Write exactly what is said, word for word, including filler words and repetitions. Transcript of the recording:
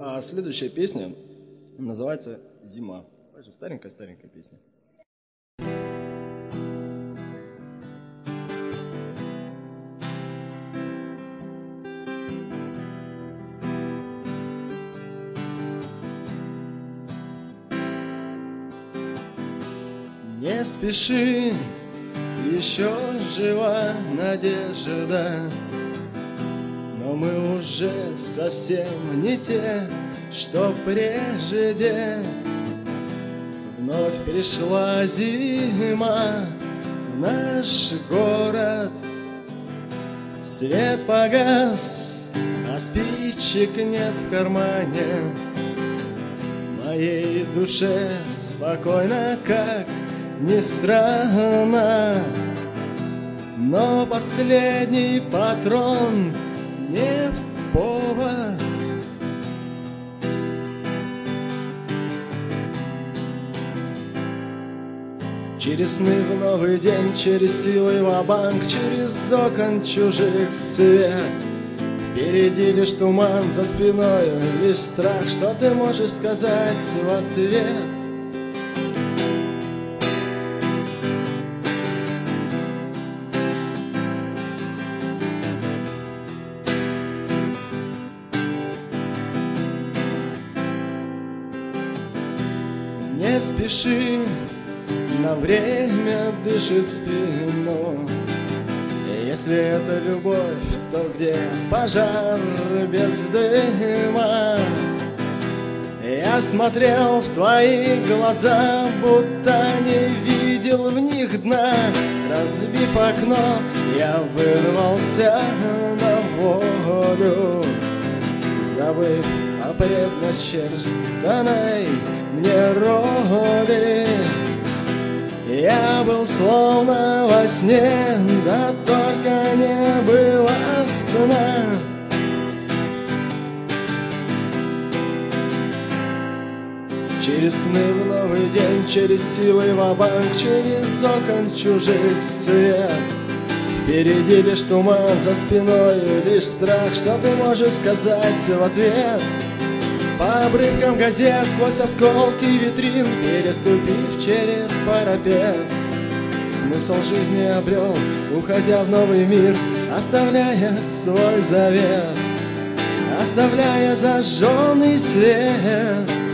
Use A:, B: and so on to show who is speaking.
A: А следующая песня называется «Зима». Старенькая-старенькая песня. Не спеши, еще жива надежда, но мы уже совсем не те, что прежде. Вновь пришла зима в наш город, свет погас, а спичек нет в кармане. Моей душе спокойно, как ни странно, но последний патрон не повод. Через сны в новый день, через силы ва-банк, через окон чужих свет. Впереди лишь туман, за спиной лишь страх. Что ты можешь сказать в ответ? Не спеши, на время дышит спину. Если это любовь, то где пожар без дыма? Я смотрел в твои глаза, будто не видел в них дна. Разбив окно, я вырвался на волю, забыв о предначертанной мне роли. Я был словно во сне, да только не было сна. Через сны в новый день, через силы ва-банк, через окон чужих свет. Впереди лишь туман, за спиной лишь страх. Что ты можешь сказать в ответ? По обрывкам газет, сквозь осколки витрин, переступив через парапет, смысл жизни обрел, уходя в новый мир, оставляя свой завет, оставляя зажженный свет.